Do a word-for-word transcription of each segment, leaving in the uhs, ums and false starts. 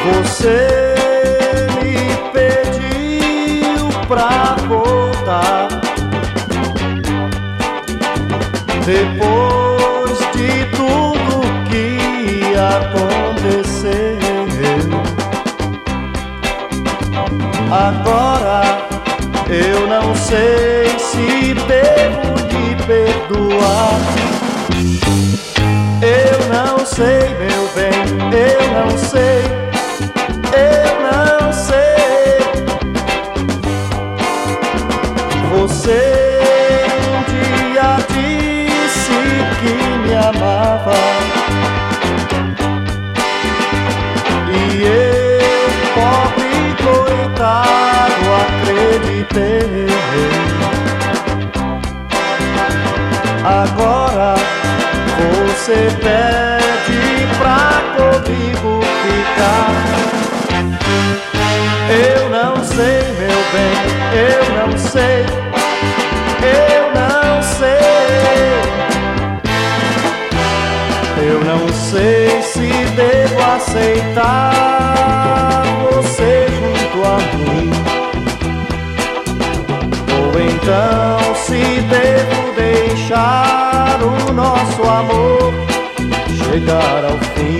Você me pediu pra voltar depois de tudo que aconteceu. Agora eu não sei se devo lhe perdoar. Eu não sei, meu bem, eu não sei, eu não sei. Você um dia disse que me amava e eu, pobre coitado, acreditei. Agora você pede pra comigo ficar. Eu não sei, meu bem, eu não sei, eu não sei. Eu não sei se devo aceitar você junto a mim, ou então se devo deixar o nosso amor chegar ao fim.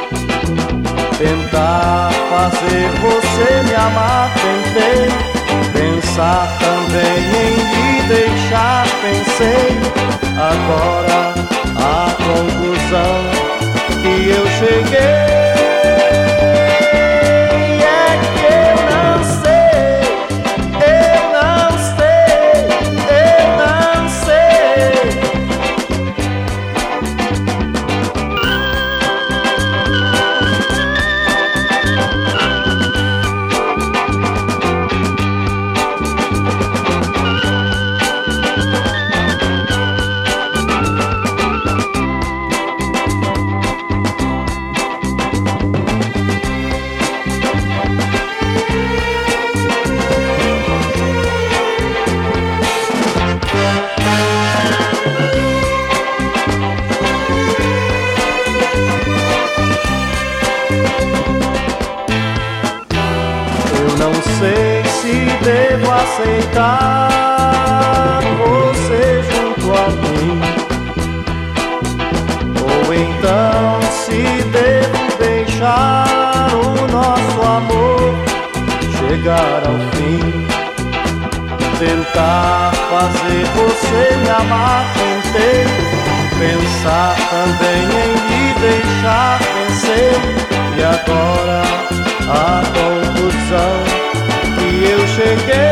Tentar fazer você me amar, tentei. Pensar também em lhe deixar, pensei. Agora a conclusão que eu cheguei é que eu não sei, eu não sei, eu não sei. Não sei se devo aceitar você junto a mim, ou então se devo deixar o nosso amor chegar ao fim. Tentar fazer você me amar, tentei. Pensar também em lhe deixar, pensei. E agora a conclusão que eu cheguei